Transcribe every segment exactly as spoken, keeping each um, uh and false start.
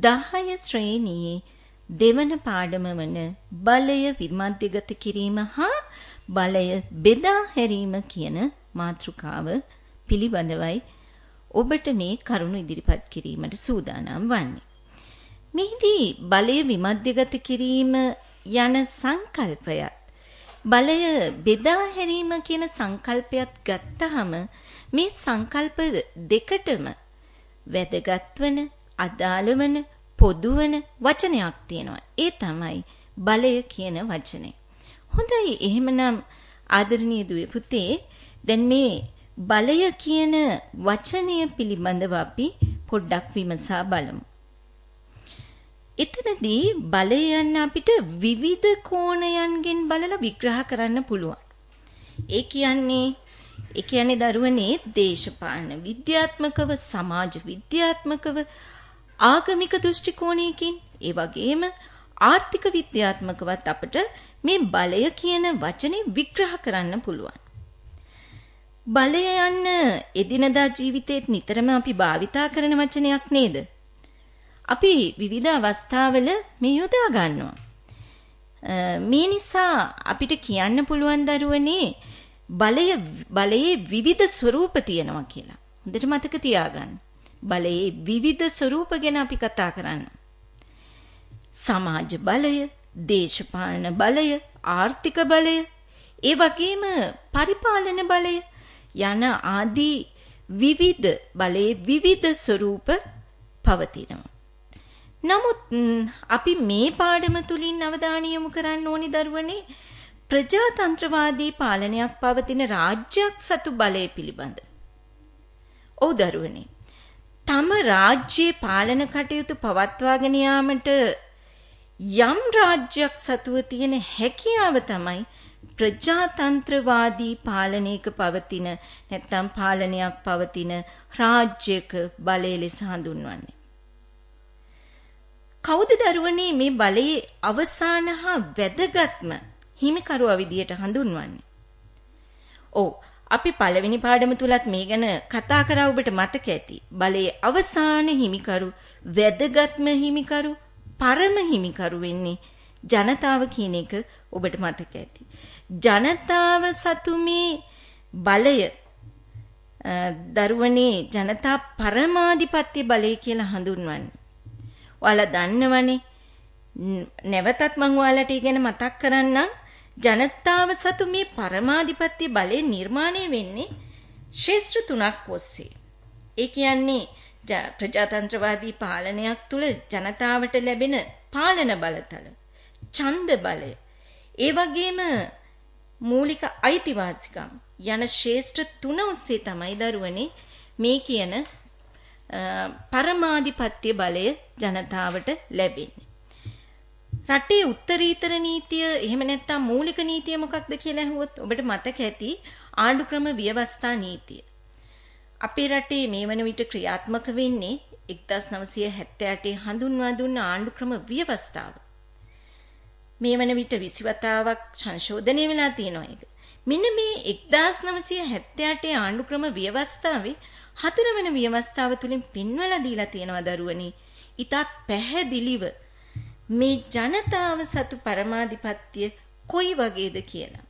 දහය ශ්‍රේණියේ දෙවන පාඩම වන බලය විමධ්‍යගත කිරීම හා බලය බෙදා හැරීම කියන මාතෘකාව පිළිබඳවයි ඔබට මේ කරුණු ඉදිරිපත් කිරීමට සූදානම් වන්නේ. මෙහිදී බලය විමධ්‍යගත කිරීම යන සංකල්පයත් බලය බෙදා හැරීම කියන සංකල්පයත් ගත්තහම මේ සංකල්ප දෙකටම වැදගත් වන අදාළ වන පොදු වන වචනයක් තියෙනවා. ඒ තමයි බලය කියන වචනේ. හොඳයි, එහෙමනම් ආදරණීය දුවේ පුතේ, දැන් මේ බලය කියන වචනය පිළිබඳව අපි පොඩ්ඩක් විමසා බලමු. එතනදී බලය යන අපිට විවිධ කෝණයන්ගෙන් බලලා විග්‍රහ කරන්න පුළුවන්. ඒ කියන්නේ ඒ කියන්නේ දරුවනේ දේශපාලන විද්‍යාත්මකව, සමාජ විද්‍යාත්මකව, ආගමික දෘෂ්ටි කෝණයකින්, ඒ වගේම ආර්ථික විද්‍යාත්මකවත් අපිට මේ බලය කියන වචනේ විග්‍රහ කරන්න පුළුවන්. බලය යන එදිනදා ජීවිතේත් නිතරම අපි භාවිතා කරන වචනයක් නේද? අපි විවිධ අවස්ථාවල මේ යොදා ගන්නවා. මේ නිසා අපිට කියන්න පුළුවන් දරුවනේ බලය බලයේ විවිධ ස්වරූප තියෙනවා කියලා. හොඳට මතක තියාගන්න. බලයේ විවිධ ස්වරූප ගැන අපි කතා කරනවා. සමාජ බලය, දේශපාලන බලය, ආර්ථික බලය, ඒ වගේම පරිපාලන බලය යන ආදී විවිධ බලයේ විවිධ ස්වරූප පවතිනවා. නමුත් අපි මේ පාඩම තුලින් අවධානය යොමු කරන්න ඕනි දරුවනේ ප්‍රජාතන්ත්‍රවාදී පාලනයක් පවතින රාජ්‍යයක් සතු බලය පිළිබඳ. ඔව් දරුවනේ, තම රාජ්‍යයේ පාලන කටයුතු පවත්වාගෙන යාමට යම් රාජ්‍යයක් සතුව තියෙන හැකියාව තමයි ප්‍රජාතන්ත්‍රවාදී පාලනයක පවතින නැත්නම් පාලනයක් පවතින රාජ්‍යයක බලය ලෙස හඳුන්වන්නේ. කවුද දරුවනේ මේ බලයේ අවසාන හා වැදගත්ම හිමිකරුවා විදියට හඳුන්වන්නේ? ඔව්, අපි පළවෙනි පාඩම තුලත් මේ ගැන කතා කරා, ඔබට මතක ඇති. බලයේ අවසාන හිමිකරු, වැදගත්ම හිමිකරු, පරම හිමිකරු වෙන්නේ ජනතාව කියන එක ඔබට මතක ඇති. ජනතාව සතු මේ බලය දරුවනේ ජනතා පරමාධිපත්‍ය බලය කියලා හඳුන්වන්නේ. ඔයාලා දන්නවනේ. නැවතත් මම ඔයාලට ඉගෙන මතක් කරන්නම්. ජනතාව සතු මේ පරමාධිපත්‍ය බලය නිර්මාණය වෙන්නේ ශේෂ්ත්‍ර තුනක් ඔස්සේ. ඒ කියන්නේ ප්‍රජාතන්ත්‍රවාදී පාලනයක් තුල ජනතාවට ලැබෙන පාලන බලතල, ඡන්ද බලය, ඒ වගේම මූලික අයිතිවාසිකම් යන ශේෂ්ත්‍ර තුන ඔස්සේ තමයි දරුවනේ මේ කියන පරමාධිපත්‍ය බලය ජනතාවට ලැබෙන්නේ. රටේ උත්තරීතර නීතිය, එහෙම නැත්නම් මූලික නීතිය මොකක්ද කියලා අහුවොත් ඔබට මතක ඇති ආණ්ඩුක්‍රම ව්‍යවස්ථා නීතිය. අපේ රටේ මේ වන විට ක්‍රියාත්මක වෙන්නේ එක්දාස් නවසිය හැත්තෑ අටේ හඳුන්වා දුන්න ආණ්ඩුක්‍රම ව්‍යවස්ථාව. මේ වන විට විසි වතාවක් සංශෝධනය වෙලා තියෙනවා ඒක. මෙන්න මේ එක්දාස් නවසිය හැත්තෑ අටේ ආණ්ඩුක්‍රම ව්‍යවස්ථාවේ හතරවන ව්‍යවස්ථාව තුලින් පෙන්වලා දීලා තියෙනවා දරුවනි, ඉතා පැහැදිලිව මේ ජනතාව සතු පරමාධිපත්‍ය කොයි වගේද කියලා.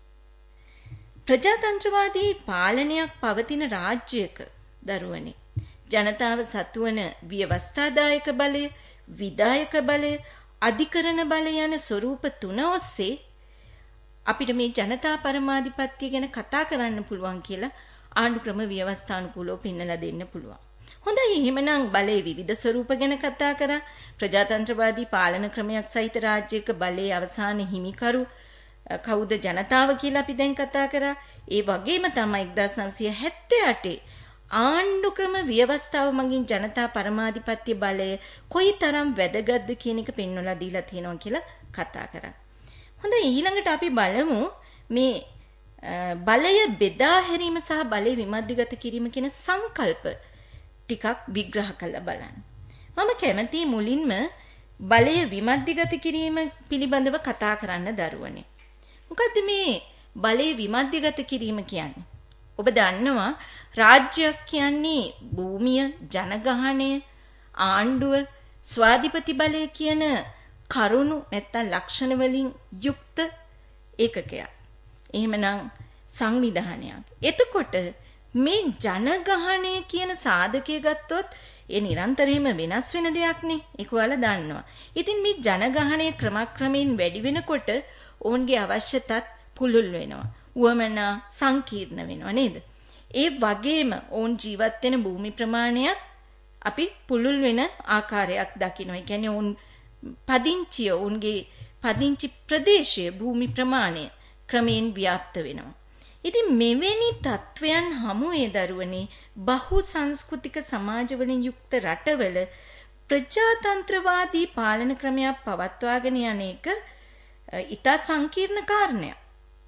ප්‍රජාතන්ත්‍රවාදී පාලනයක් පවතින රාජ්‍යයක දරුවනි ජනතාව සතුවන ව්‍යවස්ථාදායක බලය, විධායක බලය, අධිකරණ බලය යන ස්වරූප තුන ඔස්සේ අපිට මේ ජනතා පරමාධිපත්‍ය ගැන කතා කරන්න පුළුවන් කියලා ආණ්ඩුක්‍රම ව්‍යවස්ථානුකූලව පෙන්වලා දෙන්න පුළුවන්. හොඳයි, එහෙමනම් බලයේ විවිධ ස්වරූප ගැන කතා කරා. ප්‍රජාතන්ත්‍රවාදී පාලන ක්‍රමයක් සහිත රාජ්‍යයක බලයේ අවසාන හිමිකරු කවුද? ජනතාව කියලා අපි දැන් කතා කරා. ඒ වගේම තමයි එක්දාස් නවසිය හැත්තෑ අටේ ආණ්ඩුක්‍රම ව්‍යවස්ථාව මගින් ජනතා පරමාධිපත්‍ය බලය කොයිතරම් වැදගත්ද කියන එක පෙන්වලා දීලා තියෙනවා කියලා කතා කරා. හොඳයි, ඊළඟට අපි බලමු මේ බලය බෙදා හැරීම සහ බලය විමධ්‍යගත කිරීම කියන සංකල්ප ටිකක් විග්‍රහ කරලා බලන්න. මම කැමතියි මුලින්ම බලය විමධ්‍යගත කිරීම පිළිබඳව කතා කරන්න දරුවනේ. මොකද්ද මේ බලය විමධ්‍යගත කිරීම කියන්නේ? ඔබ දන්නවා රාජ්‍යයක් කියන්නේ භූමිය, ජනගහනය, ආණ්ඩුව, ස්වාධිපති බලය කියන කරුණු නැත්තම් ලක්ෂණ වලින් යුක්ත ඒකකයක්. එහෙමනම් සංවිධානයක්. එතකොට මේ ජනගහණය කියන සාධකය ගත්තොත් ඒ නිරන්තරයෙන්ම වෙනස් වෙන දෙයක් නේ. ඒක ඔයාලා දන්නවා. ඉතින් මේ ජනගහණය ක්‍රමක්‍රමයෙන් වැඩි වෙනකොට ඔවුන්ගේ අවශ්‍යතාත් පුළුල් වෙනවා. උවමනා සංකීර්ණ වෙනවා නේද? ඒ වගේම ඔවුන් ජීවත් වෙන භූමි ප්‍රමාණයත් අපි පුළුල් වෙන ආකාරයක් දකිනවා. ඒ කියන්නේ ඔවුන් පදිංචිය ඔවුන්ගේ පදිංචි ප්‍රදේශයේ භූමි ප්‍රමාණය ක්‍රමයෙන් ව්‍යාප්ත වෙනවා. ඉතින් මෙවැනි තත්වයන් හමුවේ දරුවනේ බහු සංස්කෘතික සමාජවලින් යුක්ත රටවල ප්‍රජාතන්ත්‍රවාදී පාලන ක්‍රමයක් පවත්වාගෙන යන එක ඉතා සංකීර්ණ කාරණයක්.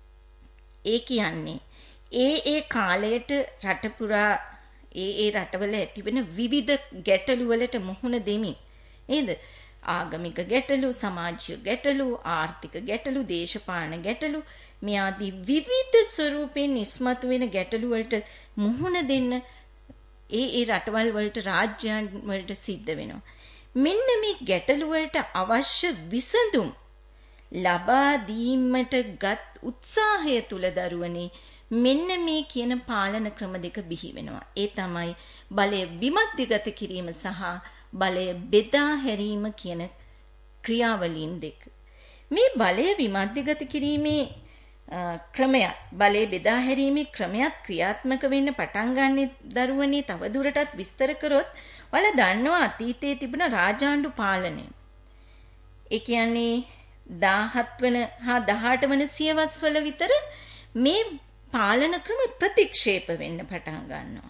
ඒ කියන්නේ ඒ ඒ කාලයට රට පුරා ඒ ඒ රටවල ඇතිවෙන විවිධ ගැටලු වලට මුහුණ දෙමින් නේද? ආගමික ගැටලු, සමාජීය ගැටලු, ආර්ථික ගැටලු, දේශපාලන ගැටලු මේ ආදී විවිධ ස්වරූපෙන් ඉස්මතු වෙන ගැටලු වලට මුහුණ දෙන්න ඒ ඒ රටවල් වලට රාජ්‍යයන් වලට සිද්ධ වෙනවා. මෙන්න මේ ගැටලු වලට අවශ්‍ය විසඳුම් ලබා දීමට ගත් උත්සාහය තුල දරුවනේ මෙන්න මේ කියන පාලන ක්‍රම දෙක බිහි වෙනවා. ඒ තමයි බලය විමධ්‍යගත කිරීම සහ බලය බෙදා හැරීම කියන ක්‍රියාවලීන් දෙක. මේ බලය විමධ්‍යගත කිරීමේ ක්‍රමයක් බලය බෙදා හැරීමේ ක්‍රමයක් ක්‍රියාත්මක වෙන්න පටන් ගන්න දරුවනේ තව දුරටත් විස්තර කරොත් ඔයාලා දන්නවා අතීතයේ තිබුණ රාජාණ්ඩු පාලනය. ඒ කියන්නේ දාහත් වන හා දහඅට වන සියවස්වල විතර මේ පාලන ක්‍රම ප්‍රතික්ෂේප වෙන්න පටන් ගන්නවා.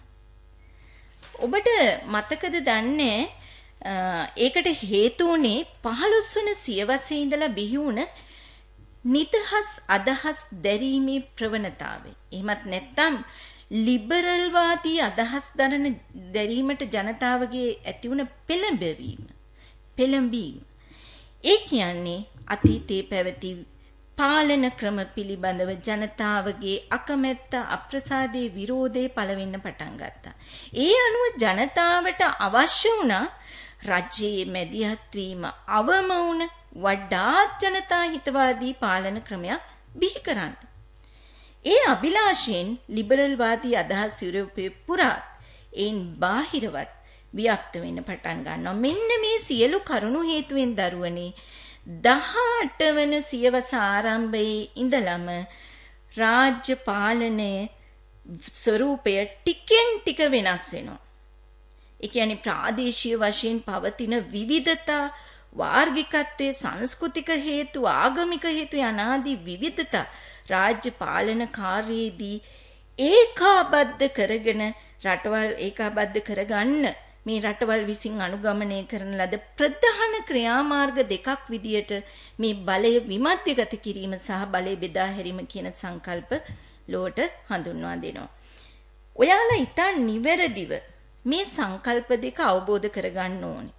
ඔබට මතකද දන්නේ ඒකට හේතු වුණේ පහළොස් වන සියවසේ ඉඳලා බිහි වුණ නිදහස් අදහස් දැරීමේ ප්‍රවණතාවය. එහෙමත් නැත්නම් ලිබරල් වාදී අදහස් දරන දැරීමට ජනතාවගේ ඇති වුණ පෙළඹවීම. පෙළඹීම. ඒ කියන්නේ අතීතයේ පැවති පාලන ක්‍රම පිළිබඳව ජනතාවගේ අකමැත්ත අප්‍රසාදයේ විරෝධය පළවෙන්න පටන් ගත්තා. ඒ අනුව ජනතාවට අවශ්‍ය වුණා රජයේ මැදිහත් වීම අවම වුණ වඩාත් ජනතා හිතවාදී පාලන ක්‍රමයක් බිහි කරන්න. ඒ අභිලාෂයෙන් ලිබරල් වාදී අදහස් යුරෝපයේ පුරාත් ඒන් බාහිරවත් ව්‍යාප්ත වෙන්න පටන් ගන්නවා. මෙන්න මේ සියලු කරුණු හේතුවෙන් දරුවනේ දහඅට වන සියවස ආරම්භයේ ඉඳලම රාජ්‍ය පාලනයේ ස්වරූපය ටිකෙන් ටික වෙනස් වෙනවා. ඒ කියන්නේ ප්‍රාදේශීය වශයෙන් පවතින විවිධතා, වාර්ගිකත්වයේ සංස්කෘතික හේතු, ආගමික හේතු යනාදී විවිධතා රාජ්‍ය පාලන කාර්යයේදී ඒකාබද්ධ කරගෙන රටවල් ඒකාබද්ධ කරගන්න මේ රටවල් විසින් අනුගමනය කරන ලද ප්‍රධාන ක්‍රියාමාර්ග දෙකක් විදියට මේ බලය විමධ්‍යගත කිරීම සහ බලය බෙදා හැරීම කියන සංකල්ප ලෝට හඳුන්වා දෙනවා. ඔයාලා ඉතින් නිවැරදිව මේ සංකල්ප දෙක අවබෝධ කරගන්න ඕනේ.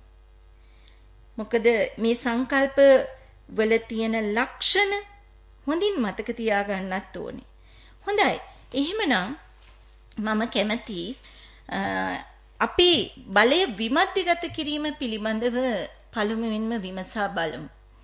මොකද මේ සංකල්ප වල තියෙන ලක්ෂණ හොඳින් මතක තියාගන්නත් ඕනේ. හොඳයි. එහෙමනම් මම කැමති අපි බලය විමධ්‍යගත කිරීම පිළිබඳව පළමුවෙන්ම විමසා බලමු.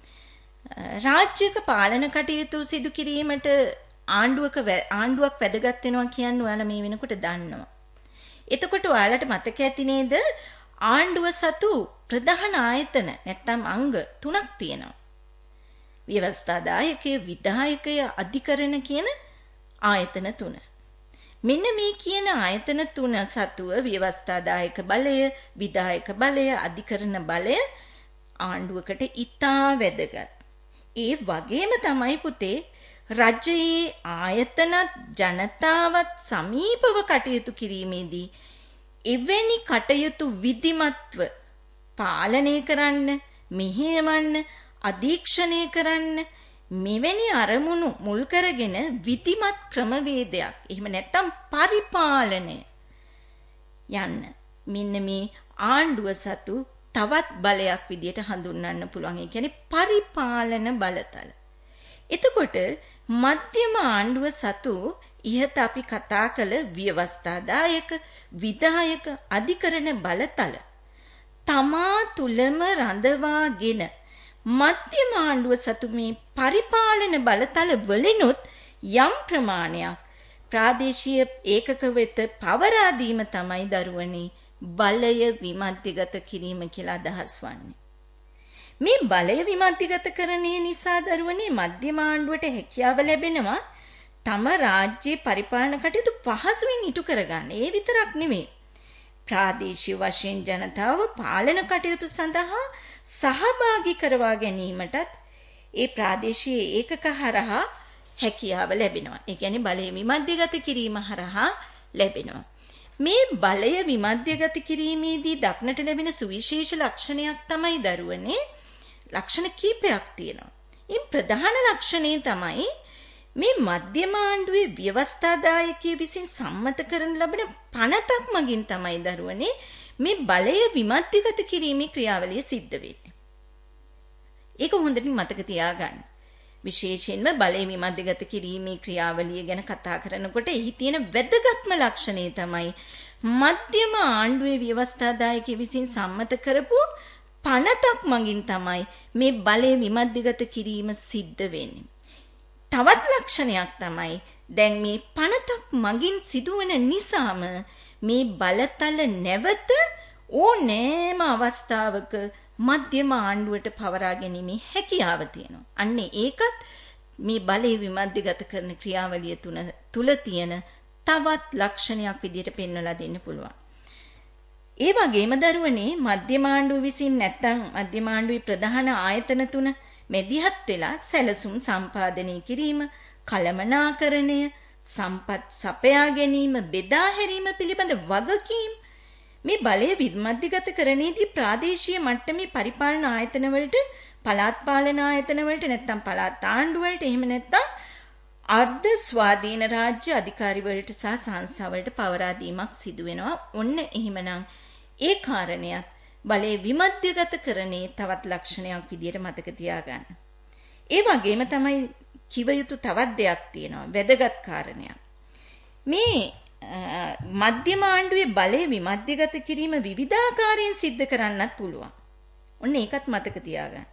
රාජ්‍යක පාලන කටයුතු සිදු කිරීමට ආණ්ඩුවක ආණ්ඩුවක් වැදගත් වෙනවා කියන්නේ ඔයාලා මේ වෙනකොට දන්නවා. එතකොට ඔයාලට මතක ඇති නේද ආණ්ඩුව සතු ප්‍රධාන ආයතන නැත්නම් අංග තුනක් තියෙනවා. ව්‍යවස්ථාදායකය, විධායකය, අධිකරණ කියන ආයතන තුන. මෙන්න මේ කියන ආයතන තුන සතුව ව්‍යවස්ථාදායක බලය, විධායක බලය, අධිකරණ බලය ආණ්ඩුවකට ඉතා වැදගත්. ඒ වගේම තමයි පුතේ රජයේ ආයතනත් ජනතාවත් සමීපව කටයුතු කිරීමේදී එවැනි කටයුතු විධිමත්ව පාලනය කරන්න, මෙහෙයවන්න, අධීක්ෂණය කරන්න මෙවැනි අරමුණු මුල් කරගෙන විධිමත් ක්‍රමවේදයක් එහෙම නැත්නම් පරිපාලනය යන්න මෙන්න මේ ආණ්ඩුව සතු තවත් බලයක් විදියට හඳුන්වන්න පුළුවන්. ඒ කියන්නේ පරිපාලන බලතල. එතකොට මධ්‍යම ආණ්ඩුව සතු ඉහත අපි කතා කළ ව්‍යවස්ථාදායක, විධායක, අධිකරණ බලතල තමා තුලම රඳවාගෙන මධ්‍යම ආණ්ඩුව සතු මේ පරිපාලන බලතල වලිනුත් යම් ප්‍රමාණයක් ප්‍රාදේශීය ඒකක වෙත පවරා දීම තමයි දරුවනේ බලය විමධ්‍යගත කිරීම කියලා අදහස් වන්නේ. මේ බලය විමධ්‍යගත කරන්නේ නිසා දරුවනේ මධ්‍යම ආණ්ඩුවට හැකියාව ලැබෙනවා තම රාජ්‍යයේ පරිපාලන කටයුතු පහසුවෙන් ඉටු කරගන්න. ඒ විතරක් නෙමෙයි. ප්‍රාදේශීය වශයෙන් ජනතාව පාලන කටයුතු සඳහා සහභාගී කරවා ගැනීමටත් ඒ ප්‍රාදේශීය ඒකක හරහා හැකියාව ලැබෙනවා. ඒ කියන්නේ බලය විමධ්‍යගත කිරීම හරහා ලැබෙනවා. මේ බලය විමධ්‍යගත කිරීමේදී දක්නට ලැබෙන සුවිශේෂ ලක්ෂණයක් තමයි දරුවනේ ලක්ෂණ කීපයක් තියෙනවා. මේ ප්‍රධාන ලක්ෂණය තමයි මේ මධ්‍යම ආණ්ඩුවේ ව්‍යවස්ථාදායකයෙකු විසින් සම්මත කරන ලබන පනතක් මගින් තමයි දරුවනේ මේ බලය විමධ්‍යගත කිරීමේ ක්‍රියාවලිය සිද්ධ වෙන්නේ. ඒක හොඳට මතක තියාගන්න. විශේෂයෙන්ම බලය විමධ්‍යගත කිරීමේ ක්‍රියාවලිය ගැන කතා කරනකොට එහි තියෙන වැදගත්ම ලක්ෂණය තමයි මධ්‍යම ආණ්ඩුවේ ව්‍යවස්ථාදායකයෙකු විසින් සම්මත කරපු පනතක් මගින් තමයි මේ බලය විමධ්‍යගත කිරීම සිද්ධ වෙන්නේ. තවත් ලක්ෂණයක් තමයි දැන් මේ පනතක් මගින් සිදුවන නිසාම මේ බලතල නැවත ඕනෑම අවස්ථාවක මධ්‍යම ආණ්ඩුවට පවරා ගැනීමේ හැකියාව තියෙනවා. අන්න ඒකත් මේ බලය විමධ්‍යගත කරන ක්‍රියාවලිය තුල තියෙන තවත් ලක්ෂණයක් විදිහට පෙන්වලා දෙන්න පුළුවන්. ඒ වගේම දරුවනේ මධ්‍යම ආණ්ඩුව විසින් නැත්තම් මධ්‍යම ආණ්ඩුවේ ප්‍රධාන ආයතන තුන මෙදිහත් වෙලා සැලසුම් සම්පාදනය කිරීම, කළමනාකරණය, සම්පත් සපයා ගැනීම, බෙදා හැරීම පිළිබඳ වගකීම් මේ බලය විමධ්‍යගත කරණයේදී ප්‍රාදේශීය මට්ටමේ පරිපාලන ආයතන වලට, පළාත් පාලන ආයතන වලට නැත්තම් පළාත් ආණ්ඩු වලට එහෙම නැත්තම් අර්ධ ස්වාධීන රාජ්‍ය අධිකාරි වලට සහ සංස්ථා වලට පවරා දීමක් සිදු වෙනවා. ඔන්න එහෙමනම් ඒ කාරණයක් බලය විමධ්‍යගත කරණේ තවත් ලක්ෂණයක් විදියට මතක තියාගන්න. ඒ වගේම තමයි කිව යුතු තවත් දෙයක් තියෙනවා වැදගත් කාරණයක්. මේ මධ්‍යම ආණ්ඩුවේ බලය විමධ්‍යගත කිරීම විවිධාකාරයෙන් සිද්ධ කරන්නත් පුළුවන්. ඔන්න ඒකත් මතක තියාගන්න.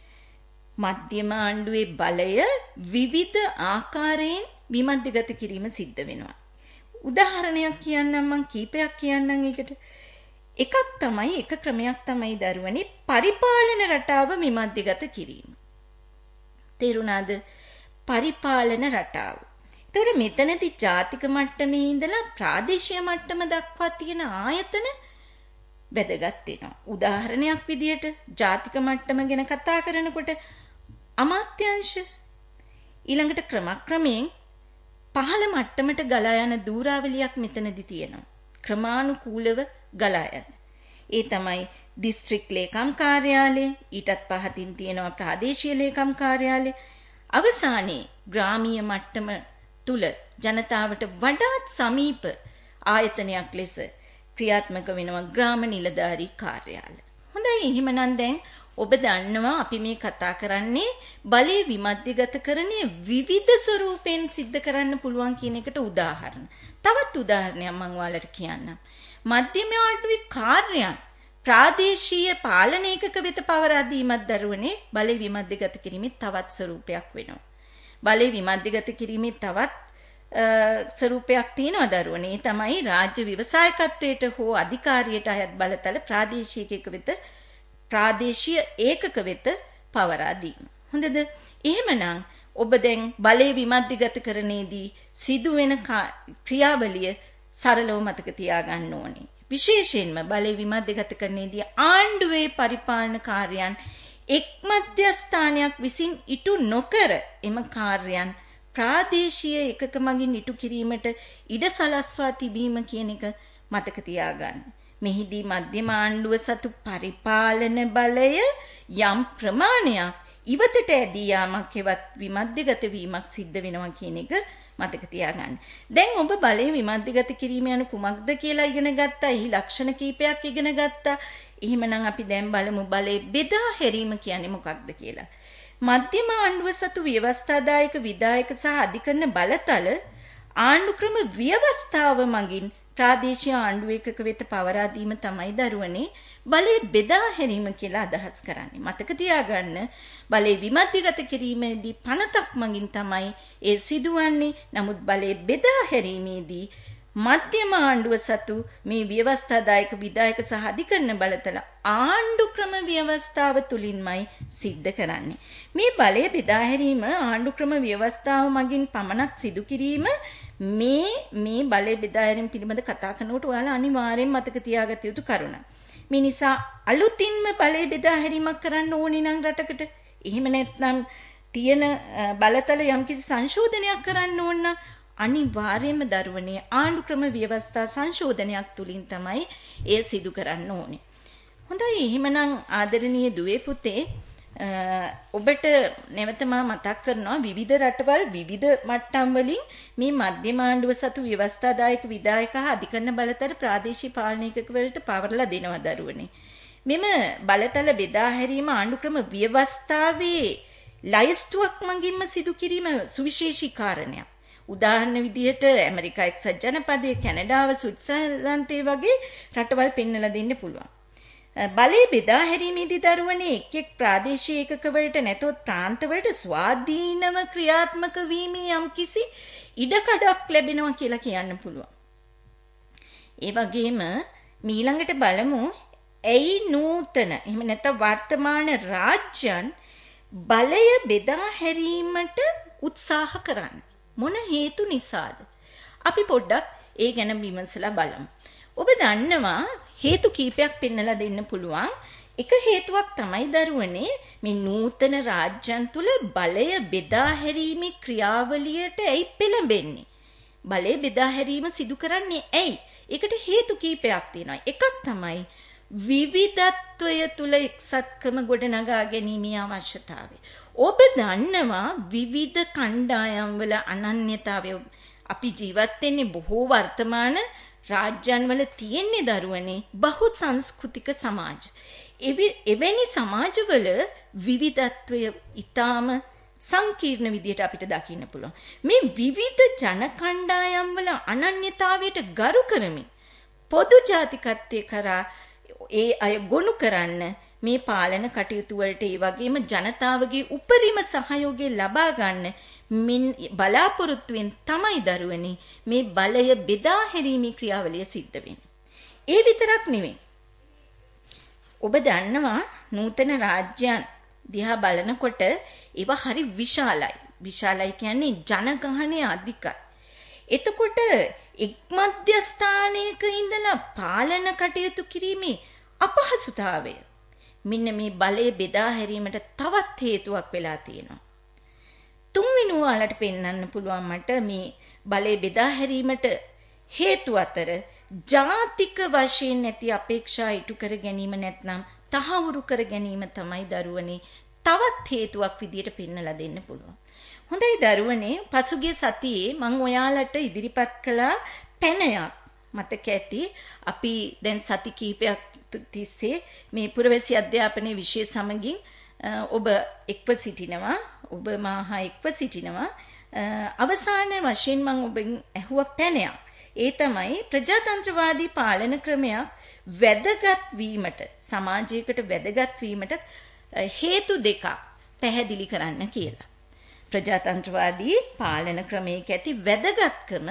මධ්‍යම ආණ්ඩුවේ බලය විවිධ ආකාරයෙන් විමධ්‍යගත කිරීම සිද්ධ වෙනවා. උදාහරණයක් කියන්නම් මම කීපයක් කියන්නම් ඒකට. එකක් තමයි එක ක්‍රමයක් තමයි දරුවනේ පරිපාලන රටාව විමධ්‍යගත කිරීම. තේරුණාද? පරිපාලන රටාව. ඒතකොට මෙතනදී ජාතික මට්ටමේ ඉඳලා ප්‍රාදේශීය මට්ටම දක්වා තියෙන ආයතන වැදගත් වෙනවා. උදාහරණයක් විදියට ජාතික මට්ටම ගැන කතා කරනකොට අමාත්‍යාංශ ඊළඟට ක්‍රමක්‍රමයෙන් පහළ මට්ටමට ගලා යන දූරාවලියක් මෙතනදී තියෙනවා. ක්‍රමානුකූලව ගලා යන. ඒ තමයි දිස්ත්‍රික් ලේකම් කාර්යාලය, ඊටත් පහතින් තියෙනවා ප්‍රාදේශීය ලේකම් කාර්යාලය. අවසානයේ ග්‍රාමීය මට්ටම තුල ජනතාවට වඩාත් සමීප ආයතනයක් ලෙස ක්‍රියාත්මක වෙනවා ග්‍රාම නිලධාරී කාර්යාලය. හොඳයි, එහෙමනම් දැන් ඔබ දන්නවා අපි මේ කතා කරන්නේ බලය විමධ්‍යගත කරණය විවිධ ස්වරූපෙන් සිද්ධ කරන්න පුළුවන් කියන එකට උදාහරණ. තවත් උදාහරණයක් මම ඔයාලට කියන්නම්. මධ්‍යම ආණ්ඩුවේ කාර්යයන් ප්‍රාදේශීය පාලන ඒකක වෙත පවරා දීමත් දරුවනේ බලය විමධ්‍යගත කිරීමේ තවත් ස්වරූපයක් වෙනවා. බලය විමධ්‍යගත කිරීමේ තවත් ස්වරූපයක් තියෙනවා දරුවනේ. ඒ තමයි රාජ්‍ය ව්‍යවසායකත්වයට හෝ අධිකාරියට අයත් බලතල ප්‍රාදේශීය ඒකක වෙත ප්‍රාදේශීය ඒකක වෙත පවරා දීම. හොඳද? එහෙමනම් ඔබ දැන් බලය විමධ්‍යගත කරණයේදී සිදුවෙන ක්‍රියාවලිය සරලව මතක තියාගන්න ඕනේ. විශේෂයෙන්ම බලය විමධ්‍යගත කරණයේදී ආණ්ඩුවේ පරිපාලන කාර්යයන් එක් මධ්‍යස්ථානයක් විසින් ඉටු නොකර එම කාර්යයන් ප්‍රාදේශීය ඒකක මගින් ඉටු කිරීමට ඉඩ සලස්වා තිබීම කියන එක මතක තියාගන්න. මෙහිදී මධ්‍යම ආණ්ඩුව සතු පරිපාලන බලය යම් ප්‍රමාණයක් ඉවතට ඇදී යාමක් හෙවත් විමධ්‍යගත වීමක් සිද්ධ වෙනවා කියන එක මතක තියාගන්න. දැන් ඔබ බලය විමධ්‍යගත කිරීම යන කුමක්ද කියලා ඉගෙන ගත්තා. එහි ලක්ෂණ කීපයක් ඉගෙන ගත්තා. එහෙමනම් අපි දැන් බලමු බලය බෙදා හැරීම කියන්නේ මොකක්ද කියලා. මධ්‍යම ආණ්ඩුව සතු ව්‍යවස්ථාදායක විධායක සහ අධිකරණ බලතල ආණ්ඩු ක්‍රම ව්‍යවස්ථාව මගින් ප්‍රාදේශීය ආණ්ඩු ඒකක වෙත පවරා දීම තමයි දරුවනේ බලය බෙදා හැරීම කියලා අදහස් කරන්නේ. මතක තියාගන්න බලය විමධ්‍යගත කිරීමේදී පනතක් මගින් තමයි ඒ සිදුවන්නේ. නමුත් බලය බෙදා හැරීමේදී මධ්‍යම ආණ්ඩුව සතු මේ ව්‍යවස්ථාදායක විධායක සහ අධිකරණ බලතල ආණ්ඩු ක්‍රම ව්‍යවස්ථාව තුලින්මයි සිද්ධ කරන්නේ. මේ බලය බෙදා හැරීම ආණ්ඩු ක්‍රම ව්‍යවස්ථාව මගින් පමණක් සිදු කිරීම මේ මේ බලය බෙදා හැරීම පිළිබඳ කතා කරනකොට ඔයාලා අනිවාර්යෙන් මතක තියාගත යුතු කරුණක්. මේ නිසා අලුතින්ම බලය බෙදා හැරීමක් කරන්න ඕනේ නම් රටකට එහෙම නැත්නම් තියෙන බලතල යම්කිසි සංශෝධනයක් කරන්න ඕන නම් අනිවාර්යයෙන්ම දරුවනේ ආණ්ඩු ක්‍රම ව්‍යවස්ථා සංශෝධනයක් තුලින් තමයි එය සිදු කරන්න ඕනේ. හොඳයි එහෙමනම් ආදරණීය දුවේ පුතේ ඔබට නැවත මා මතක් කරනවා විවිධ රටවල් විවිධ මට්ටම් වලින් මේ මධ්‍යම ආණ්ඩුව සතු ව්‍යවස්ථාදායක විධායක හා අධිකරණ බලතල ප්‍රාදේශීය පාලනයක වලට පවරලා දෙනවා දරුවනේ. මෙම බලතල බෙදා හැරීම ආණ්ඩු ක්‍රම ව්‍යවස්ථාවේ ලයිස්තුවක් මගින්ම සිදු කිරීම සුවිශේෂී කාරණයක්. උදාහරණ විදිහට ඇමරිකා එක්සත් ජනපදයේ කැනඩාව ස්විට්සර්ලන්තේ වගේ රටවල් පෙන්වලා දෙන්න පුළුවන්. බලය බෙදා හැරීමේදී දරුවනේ එක් එක් ප්‍රාදේශීය ඒකක වලට නැතොත් ප්‍රාන්ත වලට ස්වාධීනව ක්‍රියාත්මක වීමේ යම්කිසි ඉඩකඩක් ලැබෙනවා කියලා කියන්න පුළුවන්. ඒ වගේම මීළඟට බලමු ඇයි නූතන එහෙම නැත්නම් වර්තමාන රාජ්‍යයන් බලය බෙදා හැරීමට උත්සාහ කරන්නේ මොන හේතු නිසාද? අපි පොඩ්ඩක් ඒ ගැන විමසලා බලමු. ඔබ දන්නවා හේතු කීපයක් පෙන්වලා දෙන්න පුළුවන්. එක හේතුවක් තමයි දරුවනේ මේ නූතන රාජ්‍යයන් තුල බලය බෙදා හැරීමේ ක්‍රියාවලියට ඇයි පෙළඹෙන්නේ? බලය බෙදා හැරීම සිදු කරන්නේ ඇයි? ඒකට හේතු කීපයක් තියෙනවා. එකක් තමයි විවිධත්වය තුල එක්සත්කම ගොඩනගා ගැනීමේ අවශ්‍යතාවය. ඔබ දන්නවා විවිධ කණ්ඩායම් වල අනන්‍යතාවය අපි ජීවත් වෙන්නේ බොහෝ වර්තමාන රාජ්‍යයන් වල තියෙන්නේ දරුවනේ බහු සංස්කෘතික සමාජ. එවැනි සමාජවල විවිධත්වය ඊටාම සංකීර්ණ විදියට අපිට දකින්න පුළුවන්. මේ විවිධ ජන කණ්ඩායම් වල අනන්‍යතාවයට ගරු කරමින් පොදු ජාතිකත්වයේ කරා ඒ අය ගොනු කරන්න මේ පාලන කටයුතු වලට ඒ වගේම ජනතාවගේ උපරිම සහයෝගය ලබා ගන්න මින් බලාපොරොත්තුෙන් තමයි දරුවනි මේ බලය බෙදා හැරීමේ ක්‍රියාවලිය සිද්ධ වෙන්නේ. ඒ විතරක් නෙවෙයි. ඔබ දන්නවා නූතන රාජ්‍යයන් දිහා බලනකොට ඒවා හරි විශාලයි. විශාලයි කියන්නේ ජනගහනය අධිකයි. එතකොට එක් මධ්‍යස්ථානයක ඉඳලා පාලන කටයුතු කිරීමේ අපහසුතාවය මෙන්න මේ බලය බෙදා හැරීමට තවත් හේතුවක් වෙලා තියෙනවා. තුන්වෙනි වලට පෙන්වන්න පුළුවන් මට මේ බලය බෙදා හැරීමට හේතු අතර ජාතික වශයෙන් නැති අපේක්ෂා ඉටු කර ගැනීම නැත්නම් තහවුරු කර ගැනීම තමයි දරුවනේ තවත් හේතුවක් විදියට පෙන්වලා දෙන්න පුළුවන්. හොඳයි දරුවනේ පසුගිය සතියේ මම ඔයාලට ඉදිරිපත් කළා පැනයක් මතක ඇති අපි දැන් සති කීපයක් තිස්සේ මේ පුරවැසි අධ්‍යාපනයේ විෂය සමගින් ඔබ එක්ව සිටිනවා ඔබ මාහා එක්ව සිටිනවා අවසාන වශයෙන් මම ඔබෙන් ඇහුව පැනයක් ඒ තමයි ප්‍රජාතන්ත්‍රවාදී පාලන ක්‍රමයක් වැදගත් වීමට සමාජයකට වැදගත් වීමට හේතු දෙකක් පැහැදිලි කරන්න කියලා. ප්‍රජාතන්ත්‍රවාදී පාලන ක්‍රමයක ඇති වැදගත්කම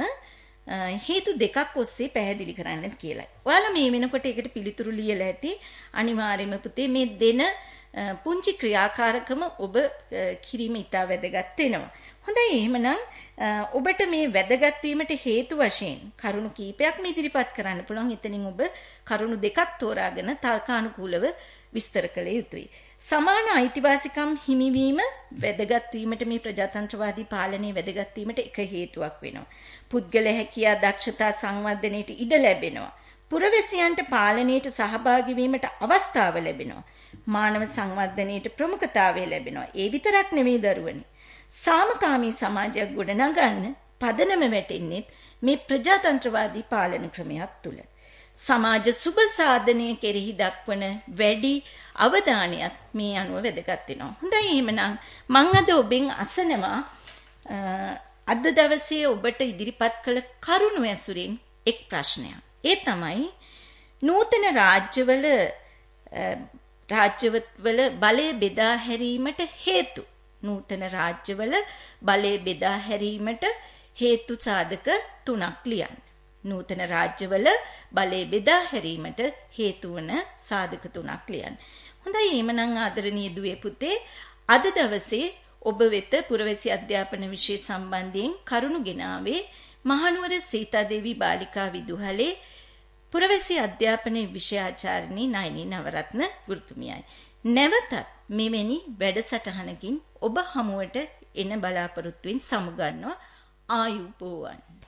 හේතු දෙකක් ඔස්සේ පැහැදිලි කරන්න කියලා. ඔයාලා මේ වෙනකොට ඒකට පිළිතුරු ලියලා ඇති. අනිවාර්යයෙන්ම පුතේ මේ දෙන පුංචි ක්‍රියාකාරකම ඔබ කිරීම ඉතා වැදගත් වෙනවා. හොඳයි එහෙමනම් ඔබට මේ වැදගත් වීමට හේතු වශයෙන් කරුණු කීපයක්ම ඉදිරිපත් කරන්න පුළුවන්. එතනින් ඔබ කරුණු දෙකක් තෝරාගෙන තර්කානුකූලව විස්තර කළ යුතුයි. සමාන අයිතිවාසිකම් හිමිවීම වැදගත් වීමට මේ ප්‍රජාතන්ත්‍රවාදී පාලනයේ වැදගත් වීමට එක හේතුවක් වෙනවා. පුද්ගල හැකියා දක්ෂතා සංවර්ධනයට ඉඩ ලැබෙනවා. පුරවැසියන්ට පාලනයට සහභාගී වීමට අවස්ථාව ලැබෙනවා. මානව සංවර්ධනයට ප්‍රමුඛතාවය ලැබෙනවා. ඒ විතරක් නෙවෙයි දරුවනි. සාමකාමී සමාජයක් ගොඩනගන්න පදනම වැටෙන්නේ මේ ප්‍රජාතන්ත්‍රවාදී පාලන ක්‍රමයක් තුල. සමාජ සුබ සාධනය කෙරෙහි දක්වන වැඩි අවධානයක් මේ අනුව වැදගත් වෙනවා. හොඳයි එහෙමනම් මම අද ඔබෙන් අසනවා අද දවසේ ඔබට ඉදිරිපත් කළ කරුණු ඇසුරින් එක් ප්‍රශ්නයක්. ඒ තමයි නූතන රාජ්‍යවල රාජ්‍යවල බලය බෙදා හැරීමට හේතු නූතන රාජ්‍යවල බලය බෙදා හැරීමට හේතු සාධක තුනක් ලියන්න. නූතන රාජ්‍යවල බලය බෙදා හැරීමට හේතු වන සාධක තුනක් ලියන්න. හොඳයි එහෙමනම් ආදරණීය දුවේ පුතේ අද දවසේ ඔබ වෙත පුරවැසි අධ්‍යාපන විෂය සම්බන්ධයෙන් කරුණු ගෙනාවේ මහනුවර සීතාදේවී බාලිකා විදුහලේ පුරවැසි අධ්‍යාපන විෂයාචාර්යනී නයනී නවරත්න ගුරුතුමියයි. නැවතත් මෙවැනි වැඩසටහනකින් ඔබ හමුවට එන බලාපොරොත්තුවෙන් සමුගන්නවා. ආයුබෝවන්.